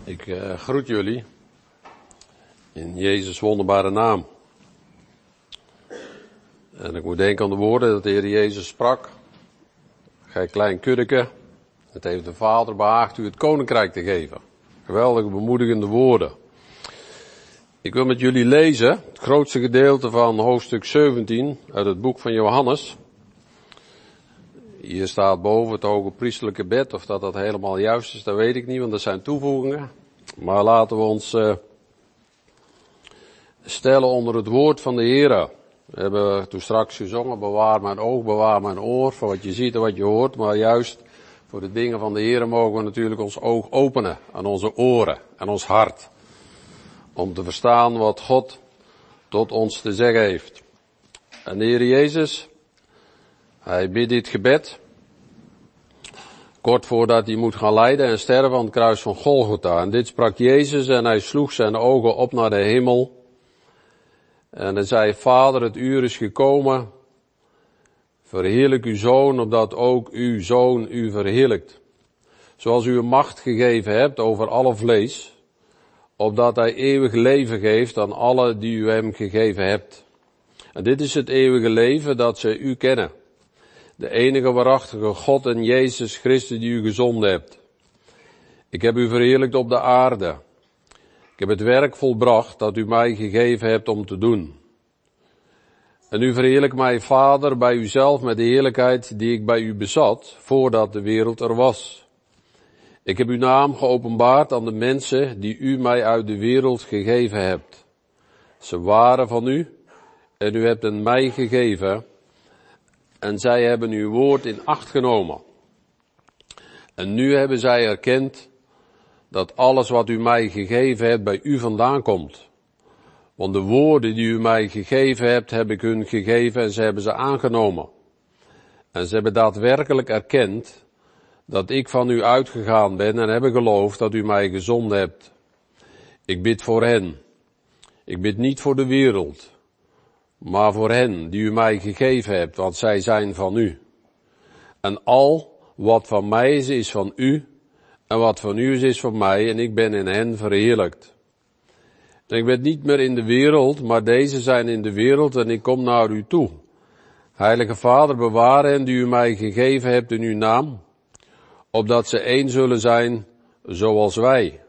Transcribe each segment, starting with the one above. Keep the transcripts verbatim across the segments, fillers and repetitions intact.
Ik uh, groet jullie in Jezus' wonderbare naam. En ik moet denken aan de woorden dat de Heer Jezus sprak. Gij klein kuddeke, het heeft de Vader behaagd u het koninkrijk te geven. Geweldige bemoedigende woorden. Ik wil met jullie lezen het grootste gedeelte van hoofdstuk zeventien uit het boek van Johannes. Hier staat boven het hoge priesterlijke bed, of dat dat helemaal juist is, dat weet ik niet, want dat zijn toevoegingen. Maar laten we ons uh, stellen onder het woord van de Heer. We hebben toen straks gezongen, bewaar mijn oog, bewaar mijn oor, voor wat je ziet en wat je hoort. Maar juist voor de dingen van de Heer mogen we natuurlijk ons oog openen aan onze oren en ons hart. Om te verstaan wat God tot ons te zeggen heeft. En de Heer Jezus, hij bidt dit gebed, kort voordat hij moet gaan lijden en sterven aan het kruis van Golgotha. En dit sprak Jezus en hij sloeg zijn ogen op naar de hemel. En hij zei, Vader, het uur is gekomen, verheerlijk uw Zoon, opdat ook uw Zoon u verheerlijkt. Zoals u een macht gegeven hebt over alle vlees, opdat hij eeuwig leven geeft aan alle die u hem gegeven hebt. En dit is het eeuwige leven, dat zij u kennen. De enige waarachtige God en Jezus Christus die u gezonden hebt. Ik heb u verheerlijkt op de aarde. Ik heb het werk volbracht dat u mij gegeven hebt om te doen. En u verheerlijkt mij, Vader, bij uzelf met de heerlijkheid die ik bij u bezat, voordat de wereld er was. Ik heb uw naam geopenbaard aan de mensen die u mij uit de wereld gegeven hebt. Ze waren van u en u hebt hen mij gegeven. En zij hebben uw woord in acht genomen. En nu hebben zij erkend dat alles wat u mij gegeven hebt bij u vandaan komt. Want de woorden die u mij gegeven hebt, heb ik hun gegeven en ze hebben ze aangenomen. En ze hebben daadwerkelijk erkend dat ik van u uitgegaan ben en hebben geloofd dat u mij gezonden hebt. Ik bid voor hen. Ik bid niet voor de wereld, maar voor hen die u mij gegeven hebt, want zij zijn van u. En al wat van mij is, is van u, en wat van u is, is van mij, en ik ben in hen verheerlijkt. En ik ben niet meer in de wereld, maar deze zijn in de wereld, en ik kom naar u toe. Heilige Vader, bewaar hen die u mij gegeven hebt in uw naam, opdat ze één zullen zijn, zoals wij.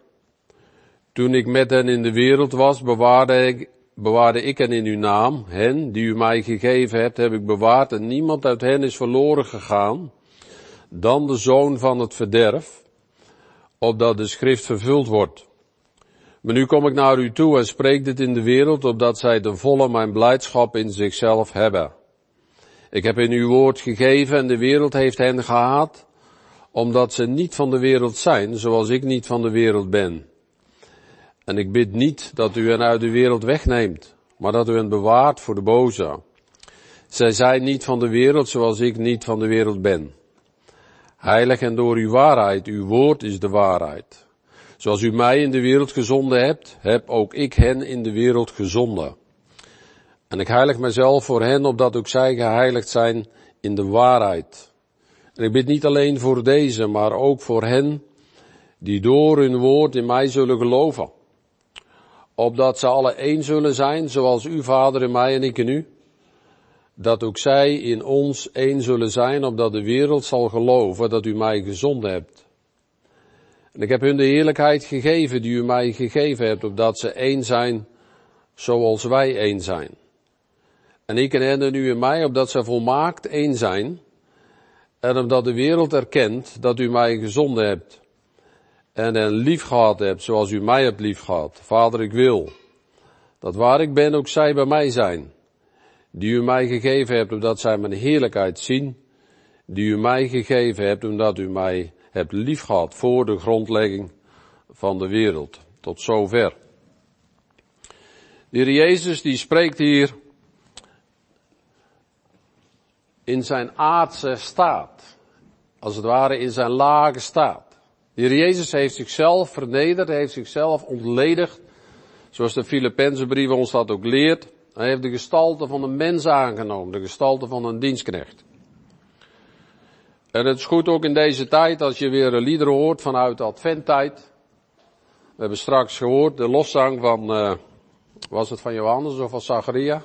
Toen ik met hen in de wereld was, bewaarde ik bewaarde ik hen in uw naam, hen die u mij gegeven hebt, heb ik bewaard en niemand uit hen is verloren gegaan, dan de zoon van het verderf, opdat de schrift vervuld wordt. Maar nu kom ik naar u toe en spreek dit in de wereld, opdat zij ten volle mijn blijdschap in zichzelf hebben. Ik heb in uw woord gegeven en de wereld heeft hen gehaat, omdat ze niet van de wereld zijn, zoals ik niet van de wereld ben. En ik bid niet dat u hen uit de wereld wegneemt, maar dat u hen bewaart voor de boze. Zij zijn niet van de wereld, zoals ik niet van de wereld ben. Heilig en door uw waarheid, uw woord is de waarheid. Zoals u mij in de wereld gezonden hebt, heb ook ik hen in de wereld gezonden. En ik heilig mijzelf voor hen, opdat ook zij geheiligd zijn in de waarheid. En ik bid niet alleen voor deze, maar ook voor hen die door hun woord in mij zullen geloven. Opdat ze alle één zullen zijn, zoals u, Vader, in mij en ik in u. Dat ook zij in ons één zullen zijn, opdat de wereld zal geloven dat u mij gezonden hebt. En ik heb hun de heerlijkheid gegeven die u mij gegeven hebt, opdat ze één zijn, zoals wij één zijn. En ik en hen en u en mij, opdat ze volmaakt één zijn. En opdat de wereld erkent dat u mij gezonden hebt. En hen lief gehad hebt, zoals u mij hebt lief gehad. Vader, ik wil dat waar ik ben ook zij bij mij zijn, die u mij gegeven hebt, omdat zij mijn heerlijkheid zien, die u mij gegeven hebt, omdat u mij hebt lief gehad voor de grondlegging van de wereld. Tot zover. De Heer Jezus die spreekt hier in zijn aardse staat, als het ware in zijn lage staat. De Heer Jezus heeft zichzelf vernederd, heeft zichzelf ontledigd, zoals de Filippenzenbrief ons dat ook leert. Hij heeft de gestalte van een mens aangenomen, de gestalte van een dienstknecht. En het is goed ook in deze tijd, als je weer liederen hoort vanuit de adventtijd, We hebben straks gehoord de loszang van, uh, was het van Johannes of van Zacharia?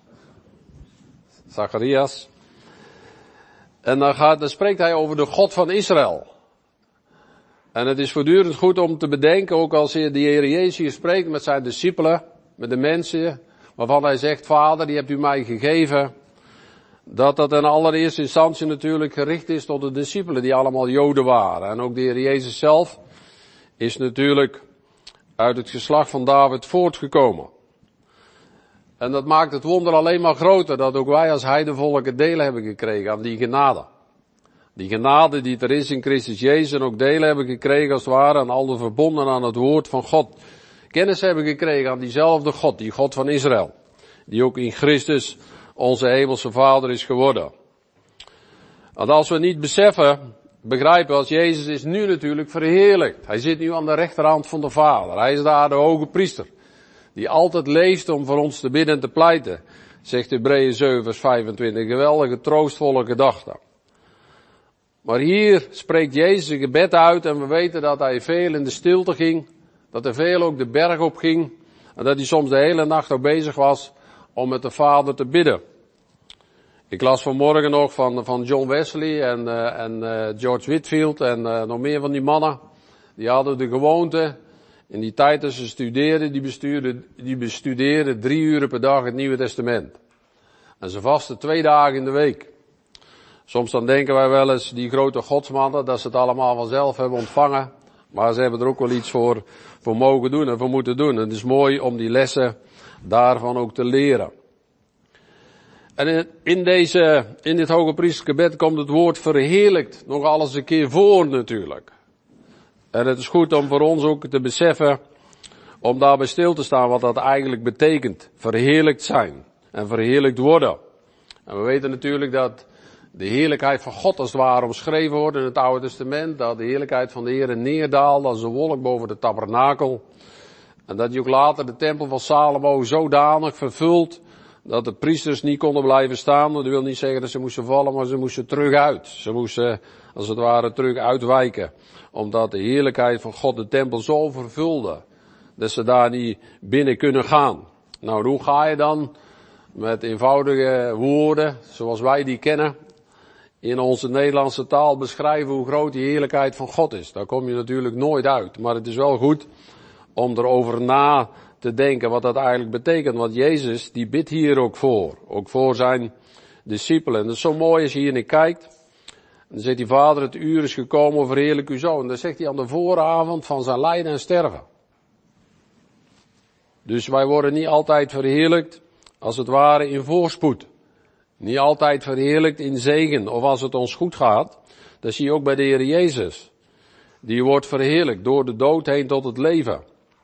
Zacharias. En dan, gaat, dan spreekt hij over de God van Israël. En het is voortdurend goed om te bedenken, ook als de Heer Jezus hier spreekt met zijn discipelen, met de mensen, waarvan hij zegt, Vader, die hebt u mij gegeven, dat dat in allereerste instantie natuurlijk gericht is tot de discipelen, die allemaal Joden waren. En ook de Heer Jezus zelf is natuurlijk uit het geslacht van David voortgekomen. En dat maakt het wonder alleen maar groter, dat ook wij als heidenvolken deel hebben gekregen aan die genade. Die genade die er is in Christus Jezus en ook deel hebben gekregen als het ware aan al de verbonden aan het woord van God. Kennis hebben gekregen aan diezelfde God, die God van Israël. Die ook in Christus onze hemelse Vader is geworden. Want als we niet beseffen, begrijpen als Jezus is nu natuurlijk verheerlijkt. Hij zit nu aan de rechterhand van de Vader. Hij is daar de hoge priester. Die altijd leeft om voor ons te bidden en te pleiten. Zegt Hebreeën zeven vers vijfentwintig. Geweldige troostvolle gedachte. Maar hier spreekt Jezus een gebed uit en we weten dat hij veel in de stilte ging. Dat hij veel ook de berg op ging. En dat hij soms de hele nacht ook bezig was om met de Vader te bidden. Ik las vanmorgen nog van, van John Wesley en, uh, en uh, George Whitefield en uh, nog meer van die mannen. Die hadden de gewoonte, in die tijd dat ze studeerden, die bestudeerden, die bestudeerden drie uur per dag het Nieuwe Testament. En ze vasten twee dagen in de week. Soms dan denken wij wel eens, die grote godsmannen, dat ze het allemaal vanzelf hebben ontvangen. Maar ze hebben er ook wel iets voor, voor mogen doen en voor moeten doen. En het is mooi om die lessen daarvan ook te leren. En in deze, in dit hoge priestergebed komt het woord verheerlijkt nog alles een keer voor natuurlijk. En het is goed om voor ons ook te beseffen, om daarbij stil te staan wat dat eigenlijk betekent. Verheerlijkt zijn en verheerlijkt worden. En we weten natuurlijk dat de heerlijkheid van God als het ware omschreven wordt in het Oude Testament. Dat de heerlijkheid van de Heer neerdaalde als een wolk boven de tabernakel. En dat hij ook later de tempel van Salomo zodanig vervult dat de priesters niet konden blijven staan. Dat wil niet zeggen dat ze moesten vallen, maar ze moesten terug uit. Ze moesten als het ware terug uitwijken. Omdat de heerlijkheid van God de tempel zo vervulde dat ze daar niet binnen kunnen gaan. Nou, hoe ga je dan met eenvoudige woorden, zoals wij die kennen, in onze Nederlandse taal beschrijven hoe groot die heerlijkheid van God is? Daar kom je natuurlijk nooit uit. Maar het is wel goed om erover na te denken wat dat eigenlijk betekent. Want Jezus, die bidt hier ook voor. Ook voor zijn discipelen. En dat is zo mooi als je hier naar kijkt. En dan zegt die Vader, het uur is gekomen, verheerlijk uw Zoon. Dat zegt hij aan de vooravond van zijn lijden en sterven. Dus wij worden niet altijd verheerlijkt, als het ware in voorspoed. Niet altijd verheerlijkt in zegen, of als het ons goed gaat. Dat zie je ook bij de Heer Jezus. Die wordt verheerlijkt door de dood heen tot het leven.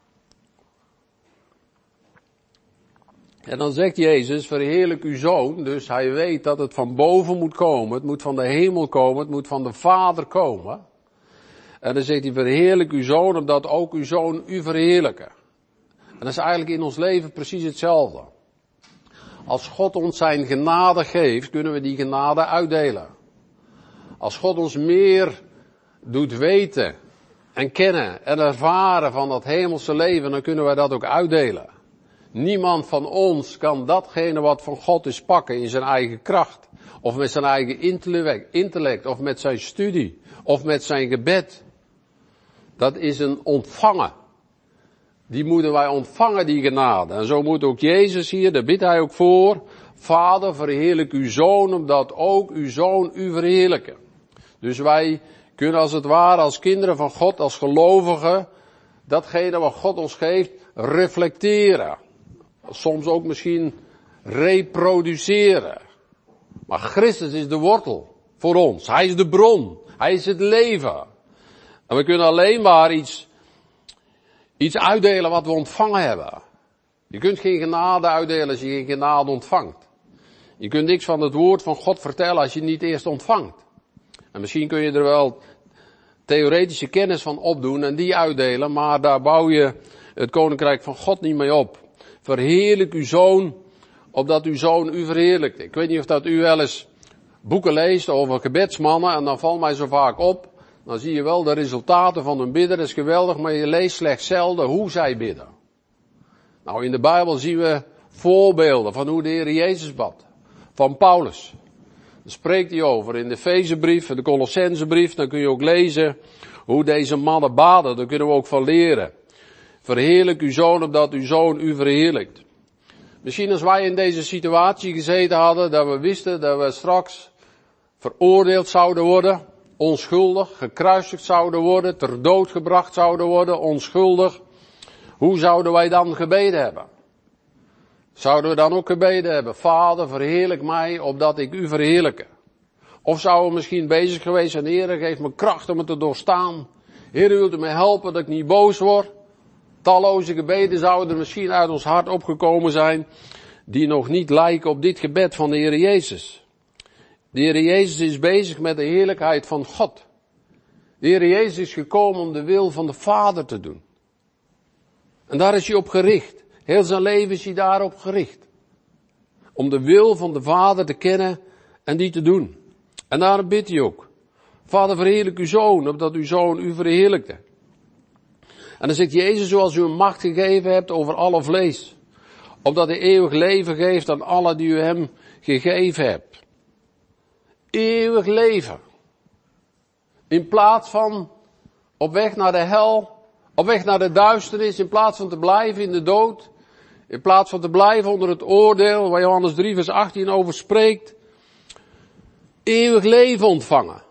En dan zegt Jezus, verheerlijk uw Zoon. Dus hij weet dat het van boven moet komen. Het moet van de hemel komen. Het moet van de Vader komen. En dan zegt hij, verheerlijk uw Zoon, omdat ook uw Zoon u verheerlijken. En dat is eigenlijk in ons leven precies hetzelfde. Als God ons zijn genade geeft, kunnen we die genade uitdelen. Als God ons meer doet weten en kennen en ervaren van dat hemelse leven, dan kunnen wij dat ook uitdelen. Niemand van ons kan datgene wat van God is pakken in zijn eigen kracht. Of met zijn eigen intellect, of met zijn studie, of met zijn gebed. Dat is een ontvangen. Die moeten wij ontvangen, die genade. En zo moet ook Jezus hier, daar bidt hij ook voor. Vader, verheerlijk uw Zoon, omdat ook uw Zoon u verheerlijken. Dus wij kunnen als het ware, als kinderen van God, als gelovigen, datgene wat God ons geeft, reflecteren. Soms ook misschien reproduceren. Maar Christus is de wortel voor ons. Hij is de bron. Hij is het leven. En we kunnen alleen maar iets, iets uitdelen wat we ontvangen hebben. Je kunt geen genade uitdelen als je geen genade ontvangt. Je kunt niks van het woord van God vertellen als je het niet eerst ontvangt. En misschien kun je er wel theoretische kennis van opdoen en die uitdelen, maar daar bouw je het koninkrijk van God niet mee op. Verheerlijk uw Zoon, opdat uw Zoon u verheerlijkt. Ik weet niet of dat u wel eens boeken leest over gebedsmannen, en dan valt mij zo vaak op dan zie je wel de resultaten van hun bidden. Dat is geweldig, maar je leest slechts zelden hoe zij bidden. Nou, in de Bijbel zien we voorbeelden van hoe de Heer Jezus bad. Van Paulus. Daar spreekt hij over in de Efezebrief en de Colossensebrief. Dan kun je ook lezen hoe deze mannen baden. Daar kunnen we ook van leren. Verheerlijk uw zoon, opdat uw zoon u verheerlijkt. Misschien als wij in deze situatie gezeten hadden, dat we wisten dat we straks veroordeeld zouden worden, onschuldig, gekruisigd zouden worden, ter dood gebracht zouden worden, onschuldig. Hoe zouden wij dan gebeden hebben? Zouden we dan ook gebeden hebben, Vader, verheerlijk mij, opdat ik u verheerlijke? Of zouden we misschien bezig geweest zijn, Heer, geef me kracht om het te doorstaan. Heer, u wilt me helpen dat ik niet boos word. Talloze gebeden zouden er misschien uit ons hart opgekomen zijn, die nog niet lijken op dit gebed van de Heer Jezus. De Heer Jezus is bezig met de heerlijkheid van God. De Heer Jezus is gekomen om de wil van de Vader te doen. En daar is hij op gericht. Heel zijn leven is hij daarop gericht. Om de wil van de Vader te kennen en die te doen. En daarom bidt hij ook. Vader, verheerlijk uw zoon, opdat uw zoon u verheerlijkte. En dan zegt Jezus, zoals u hem macht gegeven hebt over alle vlees. Opdat hij eeuwig leven geeft aan alle die u hem gegeven hebt. Eeuwig leven. In plaats van op weg naar de hel, op weg naar de duisternis, in plaats van te blijven in de dood. In plaats van te blijven onder het oordeel, waar Johannes drie vers achttien over spreekt. Eeuwig leven ontvangen.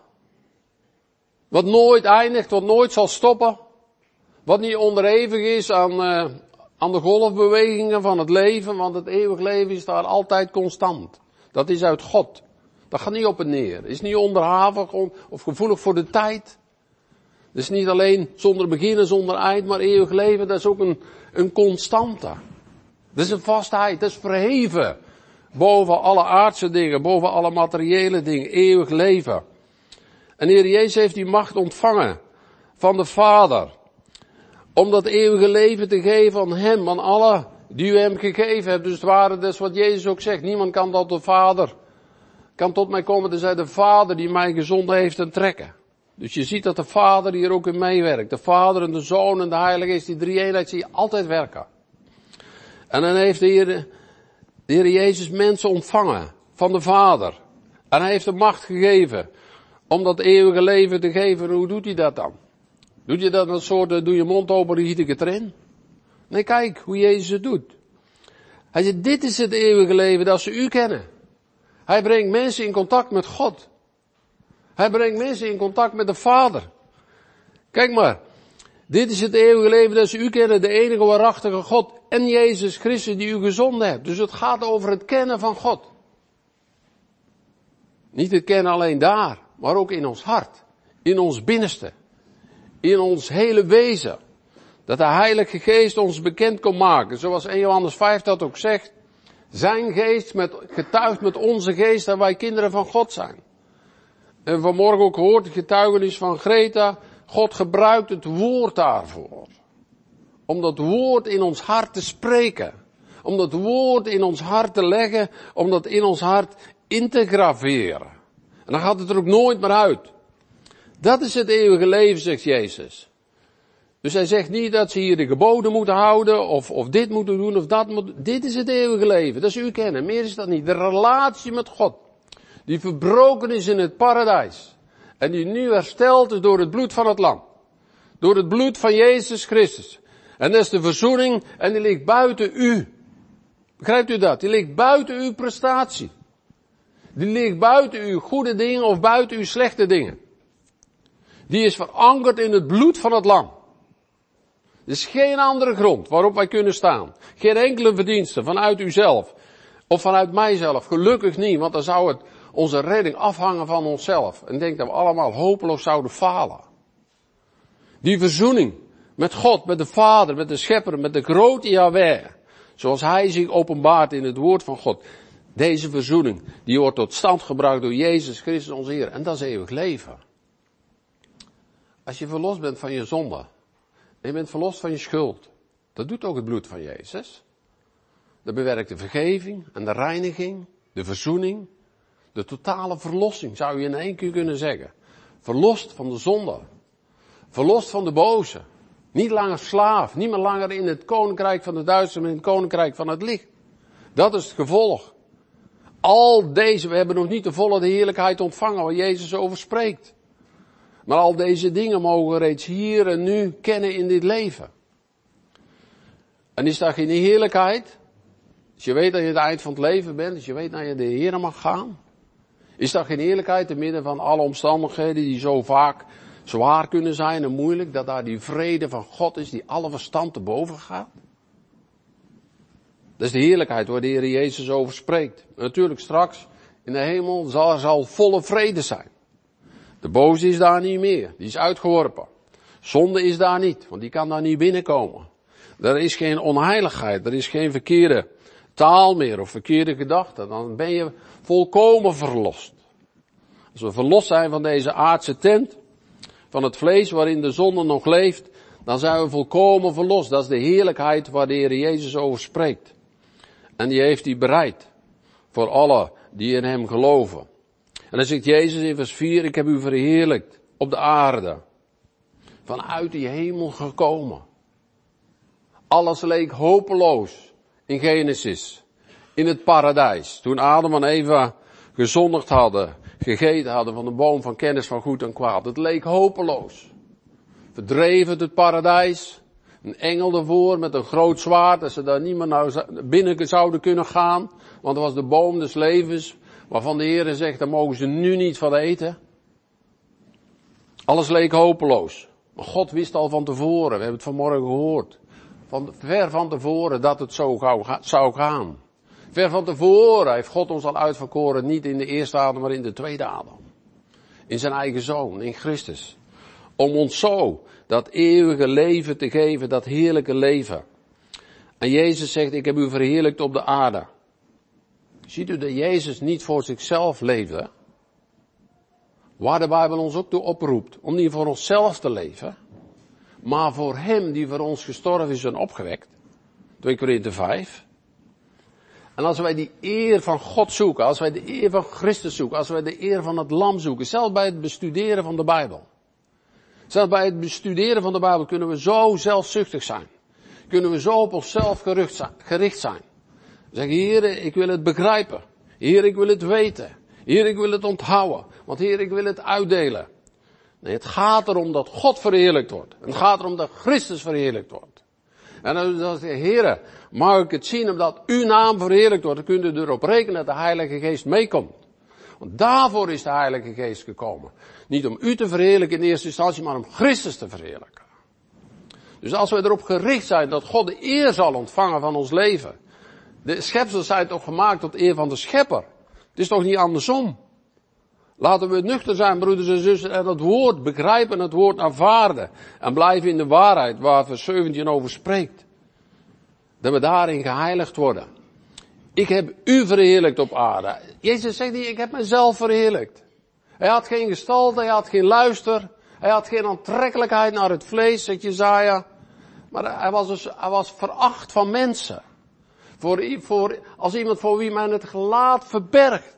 Wat nooit eindigt, wat nooit zal stoppen. Wat niet onderhevig is aan, uh, aan de golfbewegingen van het leven, want het eeuwig leven is daar altijd constant. Dat is uit God. Dat gaat niet op en neer. Is niet onderhavig of gevoelig voor de tijd. Het is niet alleen zonder begin en zonder eind, maar eeuwig leven, dat is ook een, een constante. Dat is een vastheid, dat is verheven. Boven alle aardse dingen, boven alle materiële dingen, eeuwig leven. En de Heer Jezus heeft die macht ontvangen van de Vader. Om dat eeuwige leven te geven aan hem, aan alle die u hem gegeven hebt. Dus het ware, dat is wat Jezus ook zegt. Niemand kan tot de Vader, kan tot mij komen, tenzij de Vader die mij gezonden heeft en trekken. Dus je ziet dat de Vader hier ook in meewerkt. De Vader en de Zoon en de Heilige Geest, die drie eenheid zie je altijd werken. En dan heeft de Heer, de Heer Jezus mensen ontvangen van de Vader. En hij heeft de macht gegeven om dat eeuwige leven te geven. En hoe doet hij dat dan? Doet je dat een soort, doe je mond open, dan giet ik het erin? Nee, kijk hoe Jezus het doet. Hij zegt, dit is het eeuwige leven, dat ze u kennen. Hij brengt mensen in contact met God. Hij brengt mensen in contact met de Vader. Kijk maar, dit is het eeuwige leven dat ze u kennen, de enige waarachtige God en Jezus Christus die u gezonden hebt. Dus het gaat over het kennen van God. Niet het kennen alleen daar, maar ook in ons hart, in ons binnenste. In ons hele wezen. Dat de Heilige Geest ons bekend kon maken. Zoals Eerste Johannes vijf dat ook zegt. Zijn geest met, getuigt met onze geest dat wij kinderen van God zijn. En vanmorgen ook gehoord het getuigenis van Greta. God gebruikt het woord daarvoor. Om dat woord in ons hart te spreken. Om dat woord in ons hart te leggen. Om dat in ons hart in te graveren. En dan gaat het er ook nooit meer uit. Dat is het eeuwige leven, zegt Jezus. Dus hij zegt niet dat ze hier de geboden moeten houden, of, of dit moeten doen, of dat moeten. Dit is het eeuwige leven, dat is u kennen. Meer is dat niet. De relatie met God. Die verbroken is in het paradijs. En die nu hersteld is door het bloed van het lam. Door het bloed van Jezus Christus. En dat is de verzoening, en die ligt buiten u. Begrijpt u dat? Die ligt buiten uw prestatie. Die ligt buiten uw goede dingen, of buiten uw slechte dingen. Die is verankerd in het bloed van het lam. Er is geen andere grond waarop wij kunnen staan. Geen enkele verdienste vanuit uzelf. Of vanuit mijzelf. Gelukkig niet, want dan zou het onze redding afhangen van onszelf. En ik denk dat we allemaal hopeloos zouden falen. Die verzoening met God, met de Vader, met de Schepper, met de grote Yahweh. Zoals Hij zich openbaart in het woord van God. Deze verzoening, die wordt tot stand gebracht door Jezus Christus onze Heer. En dat is eeuwig leven. Als je verlost bent van je zonde, en je bent verlost van je schuld, dat doet ook het bloed van Jezus. Dat bewerkt de vergeving en de reiniging, de verzoening, de totale verlossing, zou je in één keer kunnen zeggen. Verlost van de zonde. Verlost van de boze. Niet langer slaaf. Niet meer langer in het koninkrijk van de duisternis, maar in het koninkrijk van het licht. Dat is het gevolg. Al deze, we hebben nog niet de volle de heerlijkheid ontvangen waar Jezus over spreekt. Maar al deze dingen mogen we reeds hier en nu kennen in dit leven. En is dat geen heerlijkheid? Als je weet dat je het eind van het leven bent, als je weet dat je de Heer mag gaan. Is dat geen heerlijkheid te midden van alle omstandigheden die zo vaak zwaar kunnen zijn en moeilijk, dat daar die vrede van God is die alle verstand te boven gaat? Dat is de heerlijkheid waar de Heer Jezus over spreekt. En natuurlijk straks in de hemel zal er zal volle vrede zijn. De boze is daar niet meer, die is uitgeworpen. Zonde is daar niet, want die kan daar niet binnenkomen. Er is geen onheiligheid, er is geen verkeerde taal meer of verkeerde gedachten. Dan ben je volkomen verlost. Als we verlost zijn van deze aardse tent, van het vlees waarin de zonde nog leeft, dan zijn we volkomen verlost. Dat is de heerlijkheid waar de Heer Jezus over spreekt. En die heeft hij bereid voor alle die in hem geloven. En dan zegt Jezus in vers vier, ik heb u verheerlijkt op de aarde. Vanuit die hemel gekomen. Alles leek hopeloos in Genesis. In het paradijs. Toen Adam en Eva gezondigd hadden. Gegeten hadden van de boom van kennis van goed en kwaad. Het leek hopeloos. Verdreven uit het paradijs. Een engel ervoor met een groot zwaard. Dat ze daar niet meer nou binnen zouden kunnen gaan. Want het was de boom des levens. Waarvan de Heer zegt, daar mogen ze nu niet van eten. Alles leek hopeloos. Maar God wist al van tevoren. We hebben het vanmorgen gehoord. Van, ver van tevoren dat het zo zou gaan. Ver van tevoren heeft God ons al uitverkoren. Niet in de eerste Adam, maar in de tweede Adam. In zijn eigen Zoon, in Christus. Om ons zo dat eeuwige leven te geven, dat heerlijke leven. En Jezus zegt, ik heb u verheerlijkt op de aarde. Ziet u dat Jezus niet voor zichzelf leefde? Waar de Bijbel ons ook toe oproept, om niet voor onszelf te leven, maar voor hem die voor ons gestorven is en opgewekt. twee Korinthe vijf. En als wij die eer van God zoeken, als wij de eer van Christus zoeken, als wij de eer van het Lam zoeken, zelfs bij het bestuderen van de Bijbel. Zelfs bij het bestuderen van de Bijbel kunnen we zo zelfzuchtig zijn. Kunnen we zo op onszelf gericht zijn. Zeg, Heer, ik wil het begrijpen. Heer, ik wil het weten. Heer, ik wil het onthouden. Want Heer, ik wil het uitdelen. Nee, het gaat erom dat God verheerlijkt wordt. Het gaat erom dat Christus verheerlijkt wordt. En dan zegt hij, Heer, mag ik het zien omdat uw naam verheerlijkt wordt. Dan kunt u erop rekenen dat de Heilige Geest meekomt. Want daarvoor is de Heilige Geest gekomen. Niet om u te verheerlijken in eerste instantie, maar om Christus te verheerlijken. Dus als we erop gericht zijn dat God de eer zal ontvangen van ons leven. De schepsels zijn toch gemaakt tot eer van de schepper. Het is toch niet andersom. Laten we nuchter zijn, broeders en zussen, en het woord begrijpen, het woord aanvaarden. En blijven in de waarheid waar vers zeventien over spreekt. Dat we daarin geheiligd worden. Ik heb u verheerlijkt op aarde. Jezus zegt niet, ik heb mezelf verheerlijkt. Hij had geen gestalte, hij had geen luister. Hij had geen aantrekkelijkheid naar het vlees, zegt Jesaja. Maar hij was, dus, hij was veracht van mensen. Voor, voor, als iemand voor wie men het gelaat verbergt.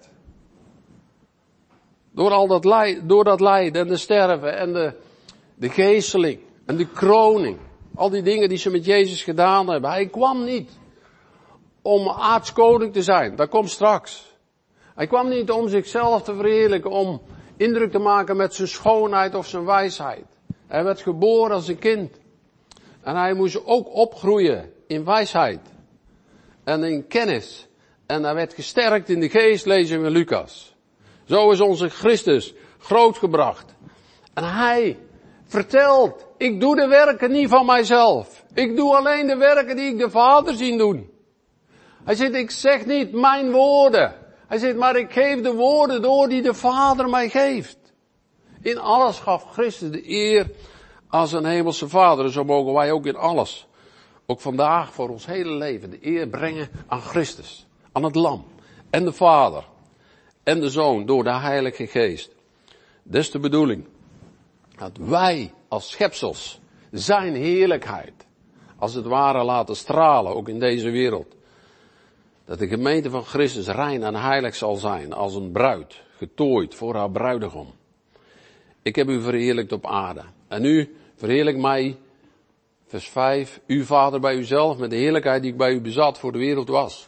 Door al dat, leid, door dat lijden en de sterven en de, de geesteling en de kroning. Al die dingen die ze met Jezus gedaan hebben. Hij kwam niet om aardskoning te zijn. Dat komt straks. Hij kwam niet om zichzelf te verheerlijken, om indruk te maken met zijn schoonheid of zijn wijsheid. Hij werd geboren als een kind. En hij moest ook opgroeien in wijsheid. En in kennis. En hij werd gesterkt in de geest, lezen we in Lucas. Zo is onze Christus grootgebracht. En hij vertelt, ik doe de werken niet van mijzelf. Ik doe alleen de werken die ik de Vader zie doen. Hij zegt, ik zeg niet mijn woorden. Hij zegt, maar ik geef de woorden door die de Vader mij geeft. In alles gaf Christus de eer aan zijn hemelse Vader. En zo mogen wij ook in alles, ook vandaag voor ons hele leven, de eer brengen aan Christus. Aan het Lam en de Vader. En de Zoon door de Heilige Geest. Dat is de bedoeling. Dat wij als schepsels zijn heerlijkheid als het ware laten stralen, ook in deze wereld. Dat de gemeente van Christus rein en heilig zal zijn als een bruid, getooid voor haar bruidegom. ik heb u verheerlijkt op aarde. En u verheerlijk mij, vers vijf, uw Vader bij uzelf met de heerlijkheid die ik bij u bezat voor de wereld was.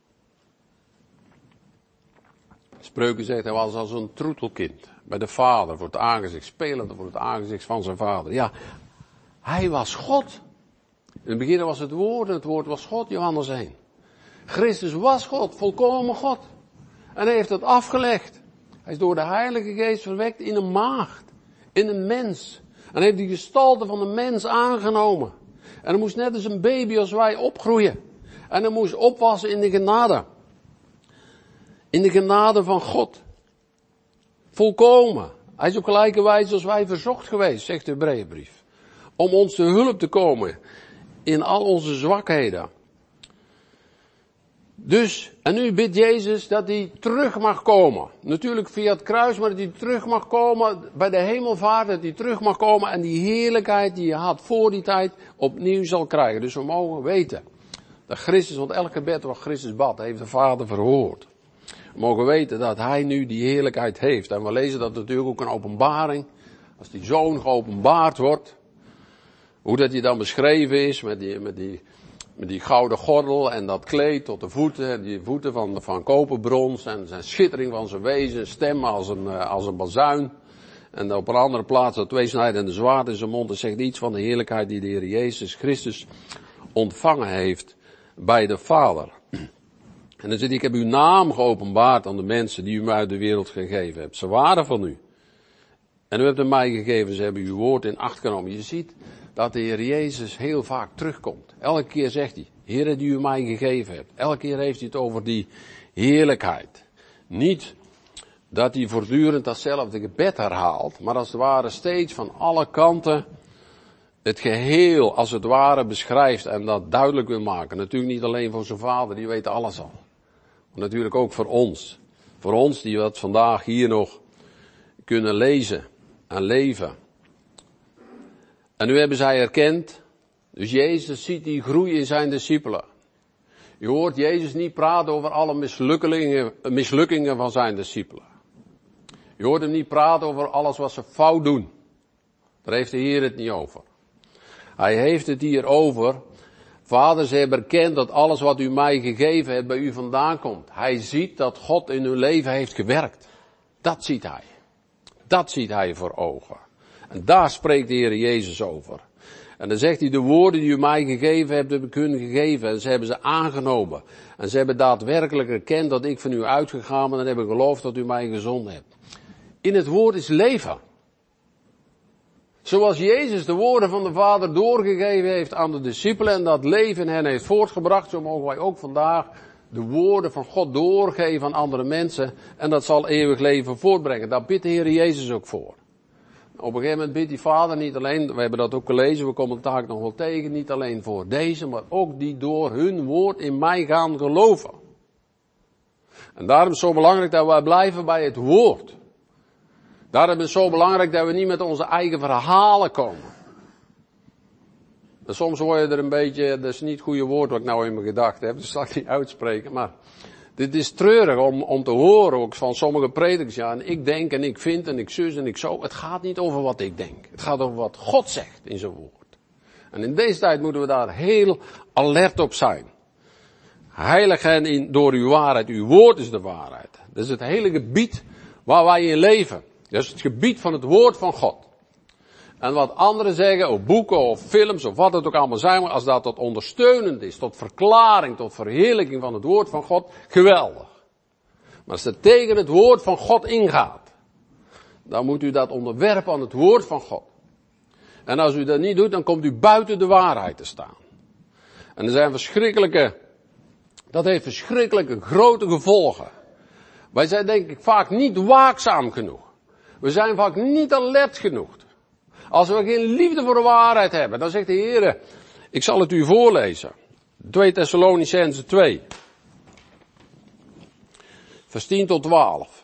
Spreuken zegt, hij was als een troetelkind bij de Vader, voor het aangezicht, spelende voor het aangezicht van zijn Vader. Ja, hij was God. In het begin was het woord en het woord was God, Johannes één. Christus was God, volkomen God. En hij heeft het afgelegd. Hij is door de Heilige Geest verwekt in een maagd, in een mens. En heeft die gestalte van een mens aangenomen. En hij moest net als een baby als wij opgroeien. En hij moest opwassen in de genade. In de genade van God. Volkomen. Hij is op gelijke wijze als wij verzocht geweest, zegt de Hebreeënbrief. Om ons te hulp te komen in al onze zwakheden. Dus, en nu bidt Jezus dat hij terug mag komen. Natuurlijk via het kruis, maar dat hij terug mag komen bij de hemelvaart, dat hij terug mag komen en die heerlijkheid die hij had voor die tijd opnieuw zal krijgen. Dus we mogen weten dat Christus, want elk gebed wat Christus bad, heeft de Vader verhoord. We mogen weten dat hij nu die heerlijkheid heeft. En we lezen dat natuurlijk ook in openbaring. Als die zoon geopenbaard wordt, hoe dat hij dan beschreven is met die, met die, met die gouden gordel en dat kleed tot de voeten. En die voeten van, van koperbrons en zijn schittering van zijn wezen, stem als een, als een bazuin. En op een andere plaats dat tweesnijdende zwaard in zijn mond. Dat zegt iets van de heerlijkheid die de Heer Jezus Christus ontvangen heeft bij de Vader. En dan zit hij, ik heb uw naam geopenbaard aan de mensen die u mij uit de wereld gegeven hebt. Ze waren van u. En u hebt hem mij gegeven, ze hebben uw woord in acht genomen. Je ziet dat de Heer Jezus heel vaak terugkomt. Elke keer zegt hij, Heere die u mij gegeven hebt. Elke keer heeft hij het over die heerlijkheid. Niet dat hij voortdurend datzelfde gebed herhaalt, maar als het ware steeds van alle kanten het geheel als het ware beschrijft en dat duidelijk wil maken. Natuurlijk niet alleen voor zijn Vader, die weet alles al. Maar natuurlijk ook voor ons. Voor ons die dat vandaag hier nog kunnen lezen en leven. En nu hebben zij erkend, dus Jezus ziet die groei in zijn discipelen. Je hoort Jezus niet praten over alle mislukkingen, mislukkingen van zijn discipelen. Je hoort hem niet praten over alles wat ze fout doen. Daar heeft de Heer het niet over. Hij heeft het hier over, Vader, ze hebben erkend dat alles wat u mij gegeven hebt bij u vandaan komt. Hij ziet dat God in hun leven heeft gewerkt. Dat ziet hij. Dat ziet hij voor ogen. En daar spreekt de Heer Jezus over. En dan zegt hij, de woorden die u mij gegeven hebt, heb ik hun gegeven. En ze hebben ze aangenomen. En ze hebben daadwerkelijk erkend dat ik van u uitgegaan ben en hebben geloofd dat u mij gezonden hebt. In het woord is leven. Zoals Jezus de woorden van de Vader doorgegeven heeft aan de discipelen en dat leven in hen heeft voortgebracht, zo mogen wij ook vandaag de woorden van God doorgeven aan andere mensen en dat zal eeuwig leven voortbrengen. Daar bidt de Heer Jezus ook voor. Op een gegeven moment bidt die Vader niet alleen, we hebben dat ook gelezen, we komen het taak nog wel tegen, niet alleen voor deze, maar ook die door hun woord in mij gaan geloven. En daarom is het zo belangrijk dat wij blijven bij het woord. Daarom is het zo belangrijk dat we niet met onze eigen verhalen komen. En soms word je er een beetje, dat is niet het goede woord wat ik nou in mijn gedachten heb, dus zal ik niet uitspreken, maar dit is treurig om, om te horen ook van sommige predikers, ja, en ik denk en ik vind en ik zus en ik zo. Het gaat niet over wat ik denk. Het gaat over wat God zegt in zijn woord. En in deze tijd moeten we daar heel alert op zijn. Heilig hen in, door uw waarheid. Uw woord is de waarheid. Dat is het hele gebied waar wij in leven. Dat is het gebied van het woord van God. En wat anderen zeggen, of boeken of films of wat het ook allemaal zijn, maar als dat tot ondersteunend is, tot verklaring, tot verheerlijking van het woord van God, geweldig. Maar als het tegen het woord van God ingaat, dan moet u dat onderwerpen aan het woord van God. En als u dat niet doet, dan komt u buiten de waarheid te staan. En er zijn verschrikkelijke, dat heeft verschrikkelijke grote gevolgen. Wij zijn denk ik vaak niet waakzaam genoeg. We zijn vaak niet alert genoeg. Als we geen liefde voor de waarheid hebben, dan zegt de Heer, ik zal het u voorlezen. twee Thessalonicenzen twee. Vers tien tot twaalf.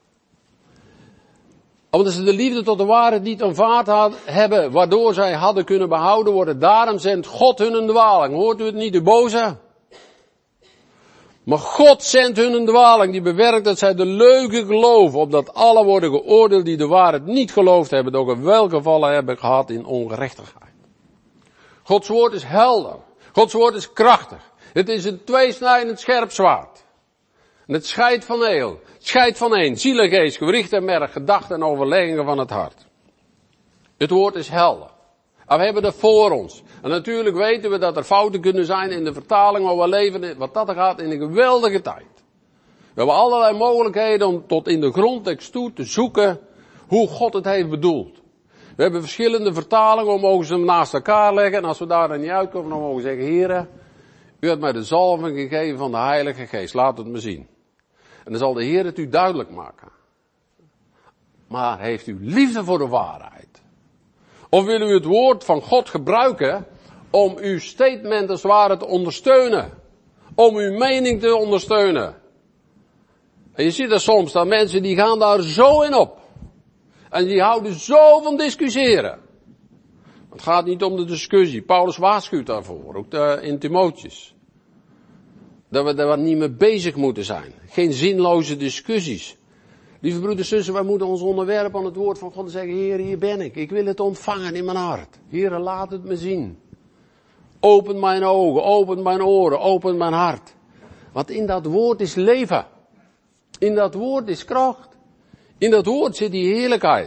Omdat ze de liefde tot de waarheid niet aanvaard had, hebben, waardoor zij hadden kunnen behouden worden. Daarom zendt God hun een dwaling. Hoort u het niet, de boze? Maar God zendt hun een dwaling die bewerkt dat zij de leugen geloven, opdat alle worden geoordeeld die de waarheid niet geloofd hebben, doch in welke gevallen hebben gehad in ongerechtigheid. Gods woord is helder. Gods woord is krachtig. Het is een tweesnijdend scherp zwaard. En het scheidt van heel. Het scheidt van één. Ziel en geest, gewricht en merg, gedachten en overleggingen van het hart. Het woord is helder. En we hebben dat voor ons. En natuurlijk weten we dat er fouten kunnen zijn in de vertaling, maar we leven, wat dat er gaat, in een geweldige tijd. We hebben allerlei mogelijkheden om tot in de grondtekst toe te zoeken hoe God het heeft bedoeld. We hebben verschillende vertalingen, we mogen ze naast elkaar leggen. En als we daar dan niet uitkomen, dan mogen we zeggen, Heere, u hebt mij de zalving gegeven van de Heilige Geest. Laat het me zien. En dan zal de Heer het u duidelijk maken. Maar heeft u liefde voor de waarheid? Of wil u het woord van God gebruiken om uw statement als het ware te ondersteunen? Om uw mening te ondersteunen? En je ziet er soms dat mensen die gaan daar zo in op. En die houden zo van discussiëren. Het gaat niet om de discussie. Paulus waarschuwt daarvoor, ook de, in Timotheus. Dat we daar niet mee bezig moeten zijn. Geen zinloze discussies. Lieve broeders en zussen, wij moeten ons onderwerpen aan het woord van God en zeggen, Heer, hier ben ik. Ik wil het ontvangen in mijn hart. Heer, laat het me zien. Open mijn ogen, open mijn oren, open mijn hart. Want in dat woord is leven. In dat woord is kracht. In dat woord zit die heerlijkheid.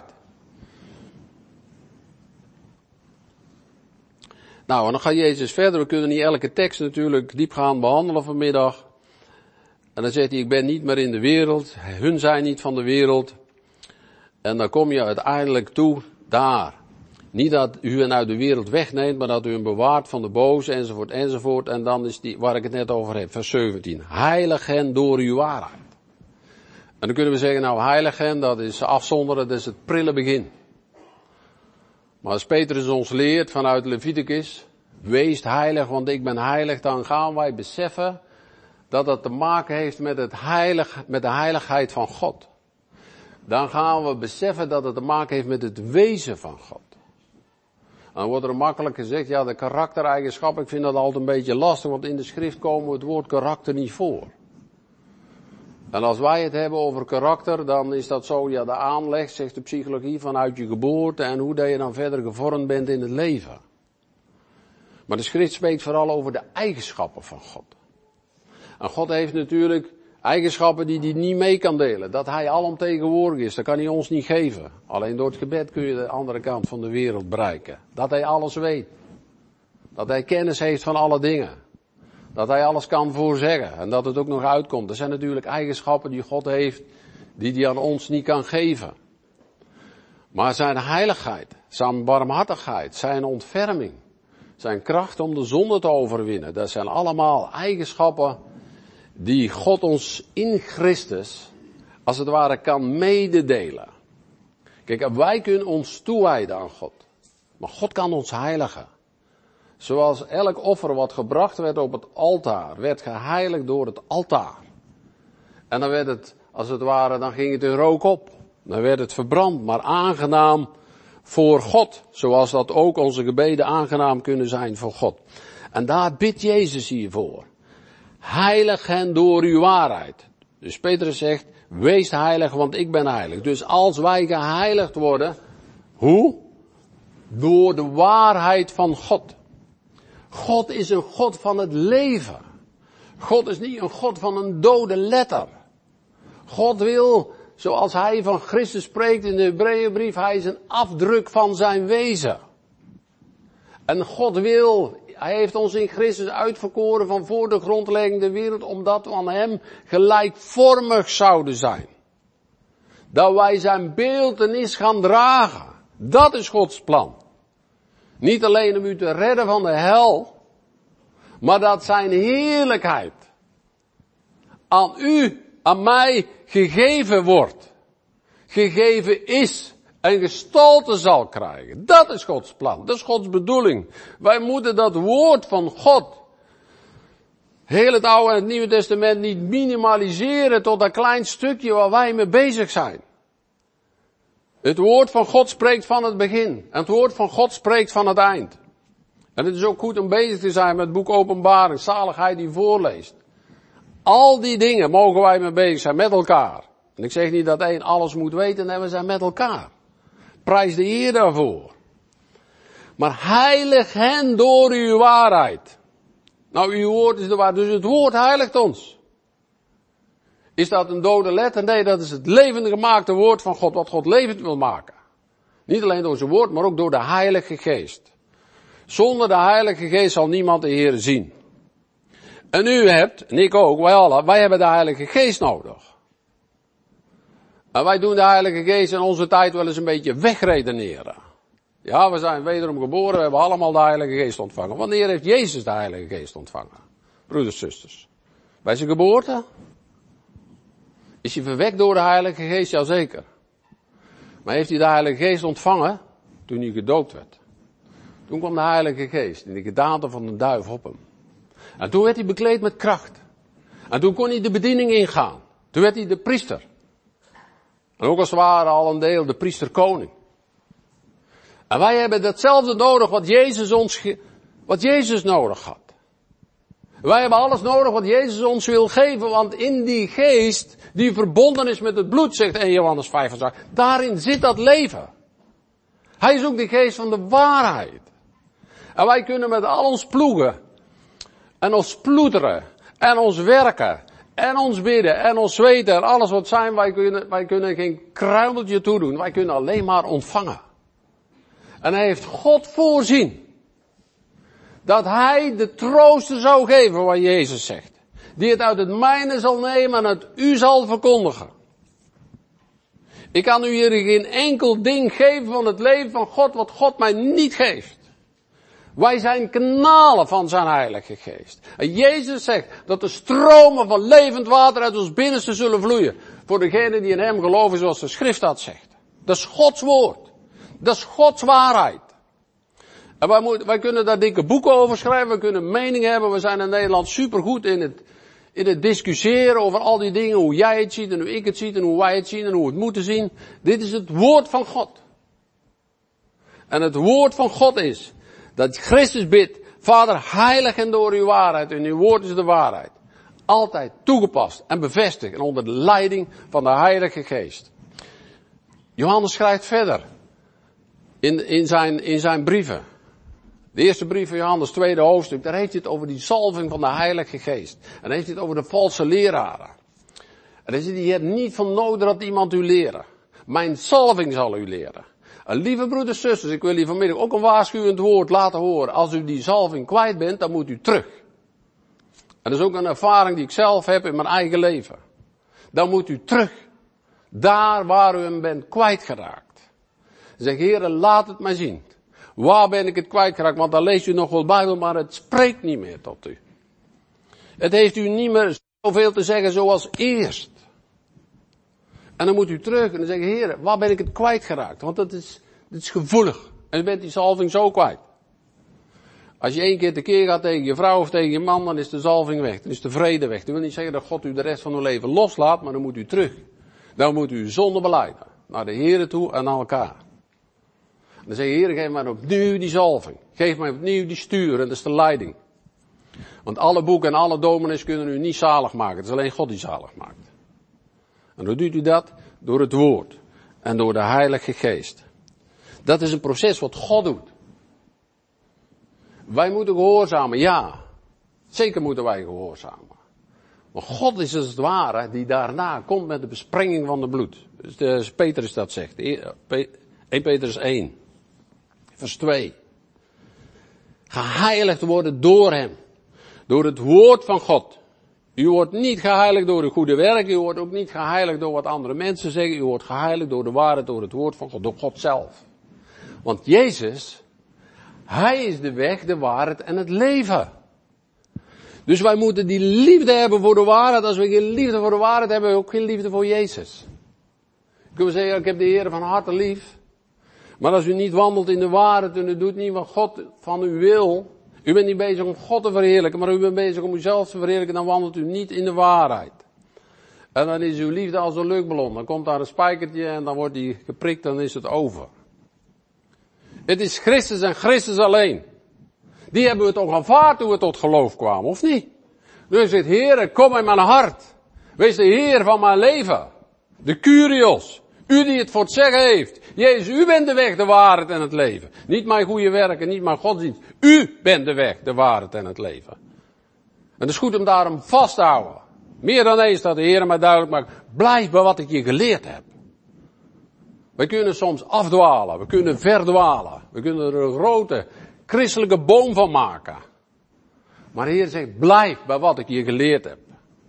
Nou, en dan gaat Jezus verder. We kunnen niet elke tekst natuurlijk diep gaan behandelen vanmiddag. En dan zegt hij, ik ben niet meer in de wereld. Hun zijn niet van de wereld. En dan kom je uiteindelijk toe, daar. Niet dat u hen uit de wereld wegneemt, maar dat u hen bewaart van de boze, enzovoort, enzovoort. En dan is die, waar ik het net over heb, vers zeventien. Heilig hen door uw waarheid. En dan kunnen we zeggen, nou, heilig hen, dat is afzonderen, dat is het prille begin. Maar als Petrus ons leert vanuit Leviticus, wees heilig, want ik ben heilig, dan gaan wij beseffen dat dat te maken heeft met, het heilig, met de heiligheid van God. Dan gaan we beseffen dat het te maken heeft met het wezen van God. En dan wordt er makkelijk gezegd, ja, de karaktereigenschappen, ik vind dat altijd een beetje lastig, want in de schrift komen we het woord karakter niet voor. En als wij het hebben over karakter, dan is dat zo, ja, de aanleg, zegt de psychologie, vanuit je geboorte en hoe dat je dan verder gevormd bent in het leven. Maar de schrift spreekt vooral over de eigenschappen van God. En God heeft natuurlijk eigenschappen die hij niet mee kan delen. Dat hij alomtegenwoordig is, dat kan hij ons niet geven. Alleen door het gebed kun je de andere kant van de wereld bereiken. Dat hij alles weet. Dat hij kennis heeft van alle dingen. Dat hij alles kan voorzeggen en dat het ook nog uitkomt. Dat zijn natuurlijk eigenschappen die God heeft, die hij aan ons niet kan geven. Maar zijn heiligheid, zijn barmhartigheid, zijn ontferming, zijn kracht om de zonde te overwinnen, dat zijn allemaal eigenschappen die God ons in Christus, als het ware, kan mededelen. Kijk, wij kunnen ons toewijden aan God, maar God kan ons heiligen. Zoals elk offer wat gebracht werd op het altaar, werd geheiligd door het altaar. En dan werd het, als het ware, dan ging het in rook op. Dan werd het verbrand, maar aangenaam voor God. Zoals dat ook onze gebeden aangenaam kunnen zijn voor God. En daar bidt Jezus hiervoor. Heilig hen door uw waarheid. Dus Petrus zegt, wees heilig, want ik ben heilig. Dus als wij geheiligd worden, hoe? Door de waarheid van God. God is een God van het leven. God is niet een God van een dode letter. God wil, zoals hij van Christus spreekt in de Hebreeënbrief, hij is een afdruk van zijn wezen. En God wil, hij heeft ons in Christus uitverkoren van voor de grondlegging der wereld, omdat we aan hem gelijkvormig zouden zijn. Dat wij zijn beeltenis gaan dragen. Dat is Gods plan. Niet alleen om u te redden van de hel, maar dat zijn heerlijkheid aan u, aan mij gegeven wordt. Gegeven is en gestalte zal krijgen. Dat is Gods plan, dat is Gods bedoeling. Wij moeten dat woord van God, heel het Oude en het Nieuwe Testament, niet minimaliseren tot een klein stukje waar wij mee bezig zijn. Het woord van God spreekt van het begin. En het woord van God spreekt van het eind. En het is ook goed om bezig te zijn met het boek Openbaring. Zaligheid die voorleest. Al die dingen mogen wij mee bezig zijn, met elkaar. En ik zeg niet dat één alles moet weten, nee, we zijn met elkaar. Prijs de Heer daarvoor. Maar heilig hen door uw waarheid. Nou, uw woord is de waarheid, dus het woord heiligt ons. Is dat een dode letter? Nee, dat is het levende gemaakte woord van God, wat God levend wil maken. Niet alleen door zijn woord, maar ook door de Heilige Geest. Zonder de Heilige Geest zal niemand de Heer zien. En u hebt, en ik ook, wij allen, wij hebben de Heilige Geest nodig. En wij doen de Heilige Geest in onze tijd wel eens een beetje wegredeneren. Ja, we zijn wederom geboren, we hebben allemaal de Heilige Geest ontvangen. Wanneer heeft Jezus de Heilige Geest ontvangen? Broeders, zusters. Bij zijn geboorte? Is hij verwekt door de Heilige Geest? Jazeker. Maar heeft hij de Heilige Geest ontvangen toen hij gedoopt werd? Toen kwam de Heilige Geest in de gedaante van een duif op hem. En toen werd hij bekleed met kracht. En toen kon hij de bediening ingaan. Toen werd hij de priester. En ook als het ware al een deel de priesterkoning. En wij hebben datzelfde nodig wat Jezus ons, ge- wat Jezus nodig had. Wij hebben alles nodig wat Jezus ons wil geven, want in die geest, die verbonden is met het bloed, zegt één Johannes vijf, daarin zit dat leven. Hij is ook de geest van de waarheid. En wij kunnen met al ons ploegen, en ons ploeteren, en ons werken, en ons bidden, en ons zweten, en alles wat zijn, wij kunnen, wij kunnen geen kruimeltje toedoen. Wij kunnen alleen maar ontvangen. En hij heeft God voorzien. Dat hij de trooster zou geven, wat Jezus zegt. Die het uit het mijne zal nemen en het u zal verkondigen. Ik kan u hier geen enkel ding geven van het leven van God, wat God mij niet geeft. Wij zijn kanalen van zijn Heilige Geest. En Jezus zegt dat de stromen van levend water uit ons binnenste zullen vloeien. Voor degenen die in hem geloven, zoals de schrift dat zegt. Dat is Gods woord. Dat is Gods waarheid. En wij, moet, wij kunnen daar dikke boeken over schrijven, we kunnen meningen hebben. We zijn in Nederland supergoed in het, in het discussiëren over al die dingen. Hoe jij het ziet en hoe ik het zie en hoe wij het zien en hoe we het moeten zien. Dit is het woord van God. En het woord van God is dat Christus bidt, Vader, heilig hen door uw waarheid. En uw woord is de waarheid. Altijd toegepast en bevestigd en onder de leiding van de Heilige Geest. Johannes schrijft verder in, in, zijn, in zijn brieven. De eerste brief van Johannes, tweede hoofdstuk, daar heeft hij het over die zalving van de Heilige Geest. En dan heeft hij het over de valse leraren. En dan zegt hij, je hebt niet van nodig dat iemand u leren. Mijn zalving zal u leren. En lieve broeders en zusters, ik wil u vanmiddag ook een waarschuwend woord laten horen. Als u die zalving kwijt bent, dan moet u terug. En dat is ook een ervaring die ik zelf heb in mijn eigen leven. Dan moet u terug. Daar waar u hem bent kwijtgeraakt. Zeg, Heere, laat het mij zien. Waar ben ik het kwijtgeraakt? Want dan leest u nog wel Bijbel, maar het spreekt niet meer tot u. Het heeft u niet meer zoveel te zeggen zoals eerst. En dan moet u terug en dan zeggen, Heer, waar ben ik het kwijtgeraakt? Want dat is, dat is gevoelig. En u bent die zalving zo kwijt. Als je één keer tekeer gaat tegen je vrouw of tegen je man, dan is de zalving weg. Dan is de vrede weg. Dat wil niet zeggen dat God u de rest van uw leven loslaat, maar dan moet u terug. Dan moet u zonde belijden. Naar de Heer toe en naar elkaar. Dan zeg je, Heer, geef mij opnieuw die zalving. Geef mij opnieuw die stuur en dat is de leiding. Want alle boeken en alle dominees kunnen u niet zalig maken. Het is alleen God die zalig maakt. En hoe doet u dat? Door het woord. En door de Heilige Geest. Dat is een proces wat God doet. Wij moeten gehoorzamen, ja. Zeker moeten wij gehoorzamen. Maar God is als het ware die daarna komt met de besprenging van de bloed. Dus Petrus dat zegt. Eerste Petrus één. Vers twee. Geheiligd worden door hem. Door het woord van God. U wordt niet geheiligd door uw goede werk. U wordt ook niet geheiligd door wat andere mensen zeggen. U wordt geheiligd door de waarheid, door het woord van God. Door God zelf. Want Jezus, hij is de weg, de waarheid en het leven. Dus wij moeten die liefde hebben voor de waarheid. Als we geen liefde voor de waarheid hebben, hebben we ook geen liefde voor Jezus. Kunnen we zeggen, ik heb de Heer van harte lief. Maar als u niet wandelt in de waarheid en u doet niet wat God van u wil. U bent niet bezig om God te verheerlijken, maar u bent bezig om uzelf te verheerlijken. Dan wandelt u niet in de waarheid. En dan is uw liefde als een luchtballon. Dan komt daar een spijkertje en dan wordt die geprikt, dan is het over. Het is Christus en Christus alleen. Die hebben we toch aanvaard toen we tot geloof kwamen, of niet? Dus zegt, Heere, kom in mijn hart. Wees de Heer van mijn leven. De Kyrios. U die het voor het zeggen heeft. Jezus, u bent de weg, de waarheid en het leven. Niet mijn goede werken, niet mijn godsdienst. U bent de weg, de waarheid en het leven. En het is goed om daarom vast te houden. Meer dan eens dat de Heer mij duidelijk maakt. Blijf bij wat ik je geleerd heb. We kunnen soms afdwalen. We kunnen verdwalen. We kunnen er een grote christelijke boom van maken. Maar de Heer zegt, blijf bij wat ik je geleerd heb.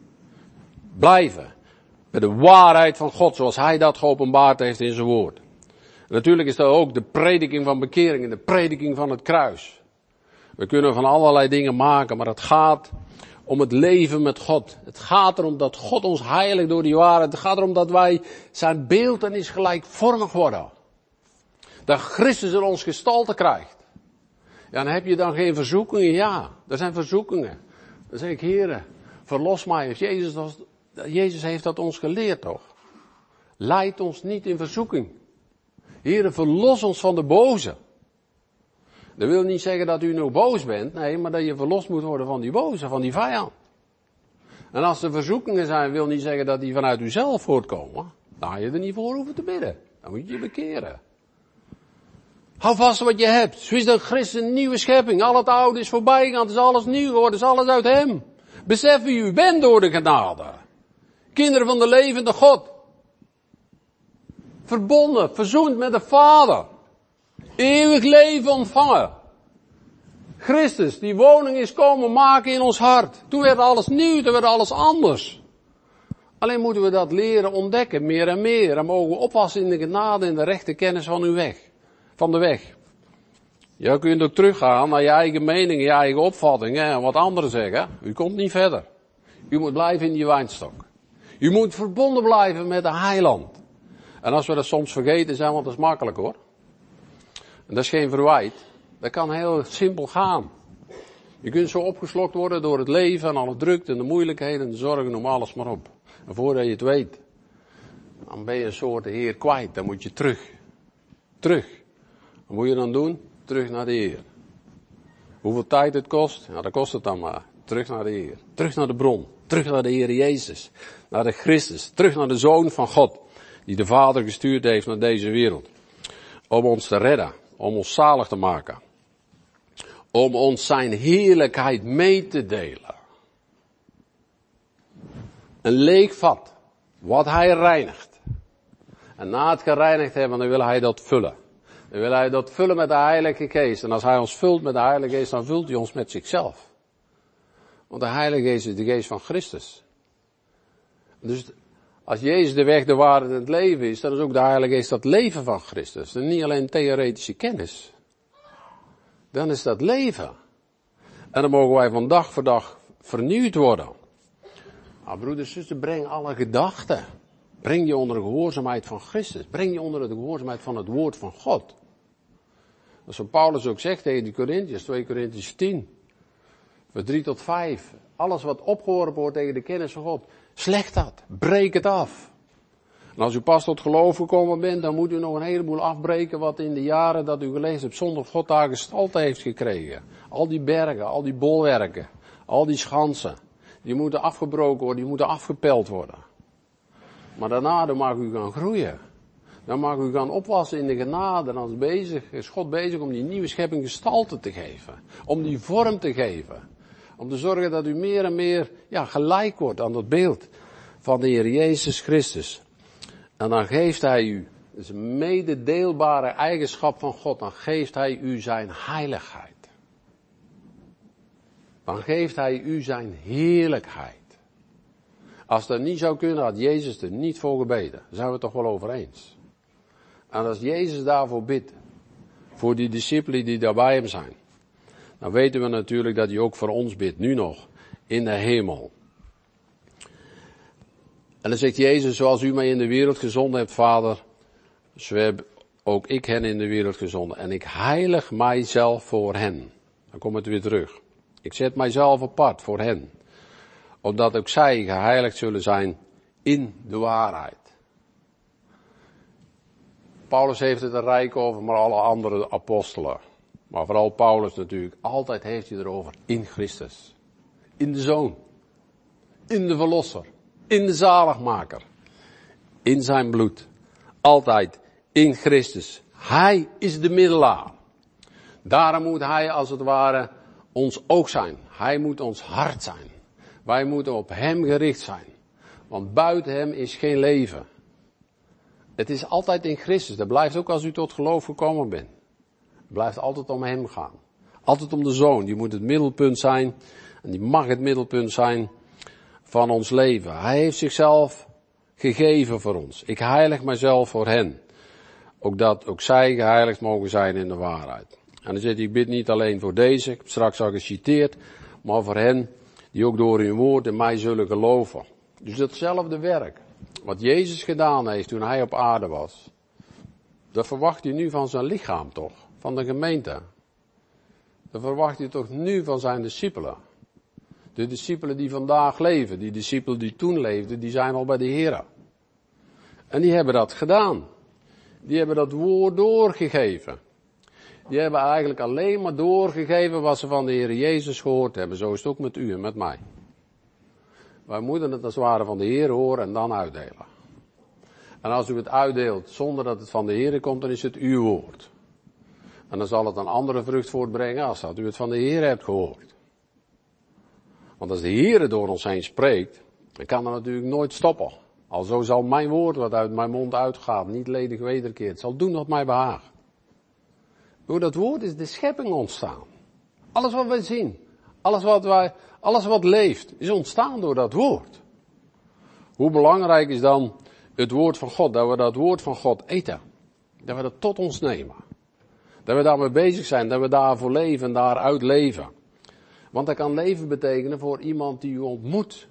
Blijven. Bij de waarheid van God, zoals Hij dat geopenbaard heeft in zijn woord. En natuurlijk is dat ook de prediking van bekering en de prediking van het kruis. We kunnen van allerlei dingen maken, maar het gaat om het leven met God. Het gaat erom dat God ons heiligt door die waarheid. Het gaat erom dat wij zijn beeltenis gelijkvormig worden. Dat Christus in ons gestalte krijgt. Ja, en heb je dan geen verzoekingen? Ja, er zijn verzoekingen. Dan zeg ik, Heere, verlos mij. Jezus, Jezus heeft dat ons geleerd, toch? Leid ons niet in verzoeking. Heere, verlos ons van de boze. Dat wil niet zeggen dat u nog boos bent, nee, maar dat je verlost moet worden van die boze, van die vijand. En als er verzoekingen zijn, wil niet zeggen dat die vanuit uzelf voortkomen. Dan ga je er niet voor hoeven te bidden. Dan moet je je bekeren. Hou vast wat je hebt. Zo is de Christus een nieuwe schepping. Al het oude is voorbij gegaan, het is alles nieuw geworden, het is alles uit hem. Besef wie u bent door de genade. Kinderen van de levende God. Verbonden, verzoend met de Vader. Eeuwig leven ontvangen. Christus, die woning is komen maken in ons hart. Toen werd alles nieuw, toen werd alles anders. Alleen moeten we dat leren ontdekken, meer en meer. En mogen we oppassen in de genade en de rechte kennis van uw weg. Van de weg. Je kunt ook teruggaan naar je eigen mening, je eigen opvattingen en wat anderen zeggen. U komt niet verder. U moet blijven in die wijnstok. U moet verbonden blijven met de heiland. En als we dat soms vergeten zijn, want dat is makkelijk hoor. En dat is geen verwijt. Dat kan heel simpel gaan. Je kunt zo opgeslokt worden door het leven en alle drukte en de moeilijkheden en de zorgen, noem alles maar op. En voordat je het weet, dan ben je een soort de Heer kwijt. Dan moet je terug. Terug. Wat moet je dan doen? Terug naar de Heer. Hoeveel tijd het kost? Ja, dat kost het dan maar. Terug naar de Heer. Terug naar de bron. Terug naar de Heer Jezus. Naar de Christus. Terug naar de Zoon van God. Die de Vader gestuurd heeft naar deze wereld. Om ons te redden. Om ons zalig te maken. Om ons zijn heerlijkheid mee te delen. Een leeg vat. Wat hij reinigt. En na het gereinigd hebben, dan wil hij dat vullen. Dan wil hij dat vullen met de Heilige Geest. En als hij ons vult met de Heilige Geest, dan vult hij ons met zichzelf. Want de Heilige Geest is de Geest van Christus. Dus als Jezus de weg, de waarheid en het leven is, dan is ook de Heilige Geest dat leven van Christus. En niet alleen theoretische kennis. Dan is dat leven. En dan mogen wij van dag voor dag vernieuwd worden. Maar broeders en zusters, breng alle gedachten. Breng je onder de gehoorzaamheid van Christus. Breng je onder de gehoorzaamheid van het woord van God. Dat is wat Paulus ook zegt tegen die Corinthiërs, twee Corinthiërs tien. Vers drie tot vijf. Alles wat opgeworpen wordt tegen de kennis van God. Slecht dat. Breek het af. En als u pas tot geloof gekomen bent, dan moet u nog een heleboel afbreken wat in de jaren dat u gelezen hebt zonder God daar gestalte heeft gekregen. Al die bergen, al die bolwerken, al die schansen. Die moeten afgebroken worden, die moeten afgepeld worden. Maar daarna dan mag u gaan groeien. Dan mag u gaan opwassen in de genade. Dan is, bezig, is God bezig om die nieuwe schepping gestalte te geven. Om die vorm te geven. Om te zorgen dat u meer en meer ja, gelijk wordt aan dat beeld van de Heer Jezus Christus. En dan geeft hij u, dat is een mededeelbare eigenschap van God, dan geeft hij u zijn heiligheid. Dan geeft hij u zijn heerlijkheid. Als dat niet zou kunnen, had Jezus er niet voor gebeden. Daar zijn we het toch wel over eens. En als Jezus daarvoor bidt, voor die discipelen die daarbij hem zijn, dan weten we natuurlijk dat hij ook voor ons bidt, nu nog, in de hemel. En dan zegt Jezus, zoals u mij in de wereld gezonden hebt, Vader, zo heb ook ik hen in de wereld gezonden. En ik heilig mijzelf voor hen. Dan komt het weer terug. Ik zet mijzelf apart voor hen. Opdat ook zij geheiligd zullen zijn in de waarheid. Paulus heeft het er rijk over, maar alle andere apostelen. Maar vooral Paulus natuurlijk. Altijd heeft hij erover in Christus. In de Zoon. in de Verlosser, in de Zaligmaker, in zijn bloed. Altijd in Christus. Hij is de middelaar. Daarom moet hij als het ware ons oog zijn. Hij moet ons hart zijn. Wij moeten op hem gericht zijn. Want buiten hem is geen leven. Het is altijd in Christus. Dat blijft ook als u tot geloof gekomen bent. Het blijft altijd om hem gaan. Altijd om de Zoon. Die moet het middelpunt zijn. En die mag het middelpunt zijn van ons leven. Hij heeft zichzelf gegeven voor ons. Ik heilig mijzelf voor hen. Ook dat ook zij geheiligd mogen zijn in de waarheid. En dan zit hij, ik bid niet alleen voor deze, ik heb straks al geciteerd, maar voor hen die ook door hun woord in mij zullen geloven. Dus datzelfde werk, wat Jezus gedaan heeft toen hij op aarde was, dat verwacht hij nu van zijn lichaam toch, van de gemeente. Dat verwacht hij toch nu van zijn discipelen. De discipelen die vandaag leven, die discipelen die toen leefden, die zijn al bij de Heer. En die hebben dat gedaan. Die hebben dat woord doorgegeven. Die hebben eigenlijk alleen maar doorgegeven wat ze van de Heer Jezus gehoord hebben. Zo is het ook met u en met mij. Wij moeten het als het ware van de Heer horen en dan uitdelen. En als u het uitdeelt zonder dat het van de Heer komt, dan is het uw woord. En dan zal het een andere vrucht voortbrengen als dat u het van de Heer hebt gehoord. Want als de Heer door ons heen spreekt, dan kan dat natuurlijk nooit stoppen. Alzo zal mijn woord wat uit mijn mond uitgaat niet ledig wederkeert. Het zal doen wat mij behaagt. Door dat woord is de schepping ontstaan. Alles wat wij zien, alles wat wij, alles wat leeft, is ontstaan door dat woord. Hoe belangrijk is dan het woord van God, dat we dat woord van God eten. Dat we dat tot ons nemen. Dat we daarmee bezig zijn, dat we daarvoor leven en daaruit leven. Want dat kan leven betekenen voor iemand die u ontmoet.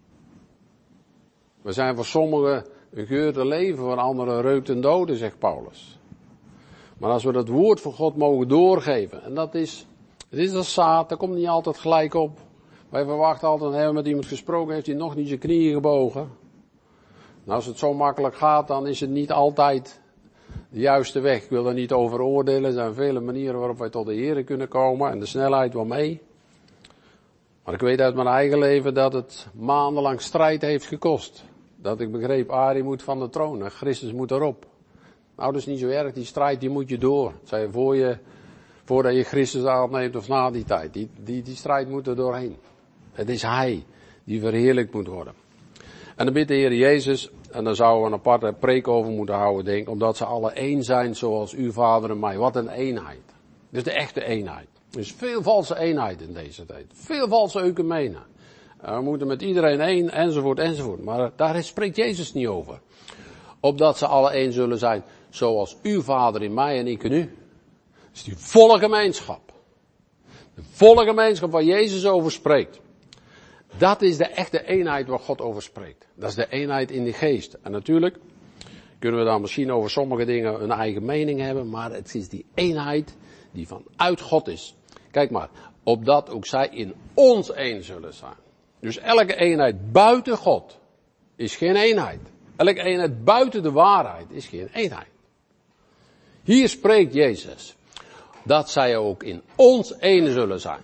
We zijn voor sommigen een geur te leven, voor anderen reuk ten dode, zegt Paulus. Maar als we dat woord van God mogen doorgeven, en dat is, het is als zaad, dat komt niet altijd gelijk op. Wij verwachten altijd, hebben we met iemand gesproken, heeft hij nog niet zijn knieën gebogen. Nou, als het zo makkelijk gaat, dan is het niet altijd de juiste weg. Ik wil er niet over oordelen, er zijn vele manieren waarop wij tot de Heer kunnen komen, en de snelheid wel mee. Maar ik weet uit mijn eigen leven dat het maandenlang strijd heeft gekost. Dat ik begreep, Arie moet van de troon en Christus moet erop. Nou, dat is niet zo erg, die strijd die moet je door. Zij voor je, voordat je Christus aanneemt of na die tijd. Die, die, die strijd moet er doorheen. Het is Hij die verheerlijkt moet worden. En dan bidt de Heer Jezus, en daar zouden we een aparte preek over moeten houden, denk ik, omdat ze alle één zijn zoals uw Vader en mij. Wat een eenheid. Dus de echte eenheid. Er is veel valse eenheid in deze tijd. Veel valse ecumene. We moeten met iedereen één, enzovoort, enzovoort. Maar daar spreekt Jezus niet over. Opdat ze alle één zullen zijn, zoals uw Vader in mij en ik in u. Dus die volle gemeenschap. De volle gemeenschap waar Jezus over spreekt. Dat is de echte eenheid waar God over spreekt. Dat is de eenheid in de geest. En natuurlijk kunnen we dan misschien over sommige dingen een eigen mening hebben, maar het is die eenheid die vanuit God is. Kijk maar, opdat ook zij in ons één zullen zijn. Dus elke eenheid buiten God is geen eenheid. Elke eenheid buiten de waarheid is geen eenheid. Hier spreekt Jezus dat zij ook in ons één zullen zijn.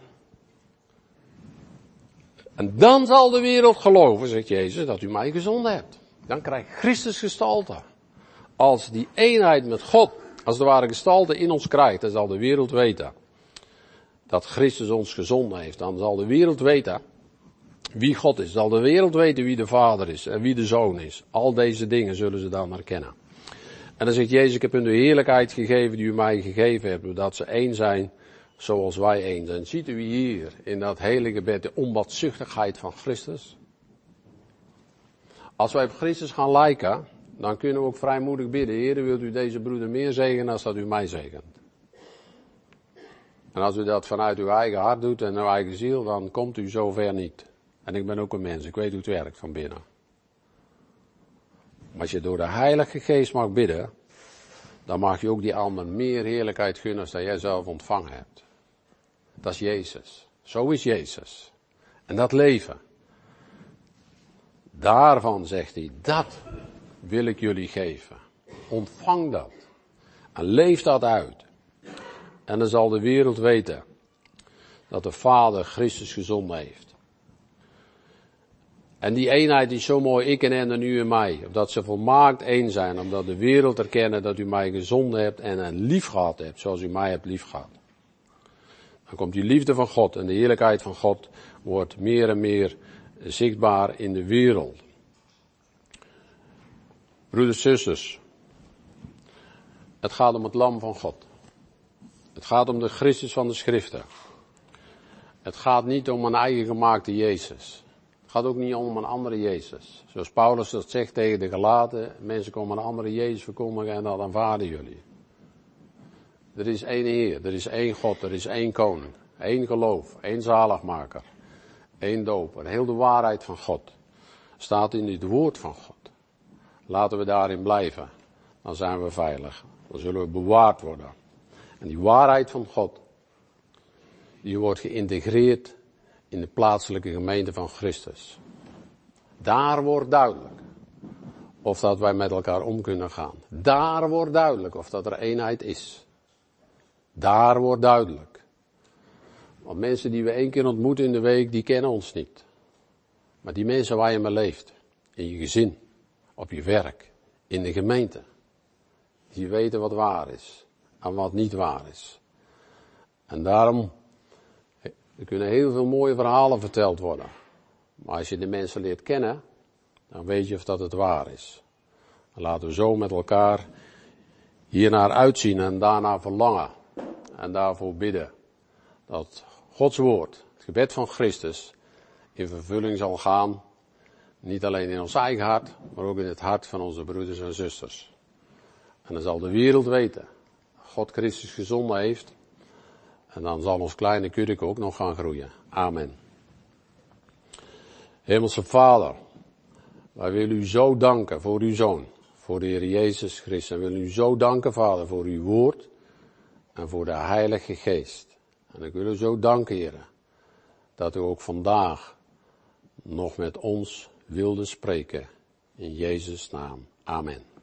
En dan zal de wereld geloven, zegt Jezus, dat u mij gezonden hebt. Dan krijgt Christus gestalte. Als die eenheid met God, als de ware gestalte in ons krijgt, dan zal de wereld weten dat Christus ons gezonden heeft. Dan zal de wereld weten wie God is. Zal de wereld weten wie de Vader is en wie de Zoon is. Al deze dingen zullen ze dan herkennen. En dan zegt Jezus, ik heb hun de heerlijkheid gegeven die u mij gegeven hebt, dat ze één zijn zoals wij één zijn. Ziet u hier in dat hele gebed de onbaatzuchtigheid van Christus? Als wij op Christus gaan lijken, dan kunnen we ook vrijmoedig bidden. Heer, wilt u deze broeder meer zegenen als dat u mij zegent? En als u dat vanuit uw eigen hart doet en uw eigen ziel, dan komt u zover niet. En ik ben ook een mens, ik weet hoe het werkt van binnen. Maar als je door de Heilige Geest mag bidden, dan mag je ook die ander meer heerlijkheid gunnen dan jij zelf ontvangen hebt. Dat is Jezus. Zo is Jezus. En dat leven. Daarvan zegt hij, dat wil ik jullie geven. Ontvang dat. En leef dat uit. En dan zal de wereld weten dat de Vader Christus gezonden heeft. En die eenheid is zo mooi, ik en hen en u en mij. Opdat ze volmaakt één zijn, omdat de wereld erkennen dat u mij gezonden hebt en hen lief gehad hebt, zoals u mij hebt lief gehad. Dan komt die liefde van God en de heerlijkheid van God wordt meer en meer zichtbaar in de wereld. Broeders, zusters, het gaat om het lam van God. Het gaat om de Christus van de Schriften. Het gaat niet om een eigen gemaakte Jezus. Het gaat ook niet om een andere Jezus. Zoals Paulus dat zegt tegen de Galaten, mensen komen een andere Jezus verkondigen en dat aanvaarden jullie. Er is één Heer, er is één God, er is één koning, één geloof, één zaligmaker, één doper. Heel de waarheid van God staat in het woord van God. Laten we daarin blijven, dan zijn we veilig. Dan zullen we bewaard worden. En die waarheid van God, die wordt geïntegreerd in de plaatselijke gemeente van Christus. Daar wordt duidelijk of dat wij met elkaar om kunnen gaan. Daar wordt duidelijk of dat er eenheid is. Daar wordt duidelijk. Want mensen die we één keer ontmoeten in de week, die kennen ons niet. Maar die mensen waar je mee leeft, in je gezin, op je werk, in de gemeente, die weten wat waar is en wat niet waar is. En daarom, er kunnen heel veel mooie verhalen verteld worden. Maar als je de mensen leert kennen, dan weet je of dat het waar is. Dan laten we zo met elkaar hiernaar uitzien en daarna verlangen. En daarvoor bidden dat Gods woord, het gebed van Christus, in vervulling zal gaan. Niet alleen in ons eigen hart, maar ook in het hart van onze broeders en zusters. En dan zal de wereld weten dat God Christus gezonden heeft. En dan zal ons kleine kurk ook nog gaan groeien. Amen. Hemelse Vader, wij willen u zo danken voor uw Zoon, voor de Heer Jezus Christus. En we willen u zo danken, Vader, voor uw woord en voor de Heilige Geest. En ik wil u zo danken, Heer, dat u ook vandaag nog met ons wilde spreken. In Jezus' naam. Amen.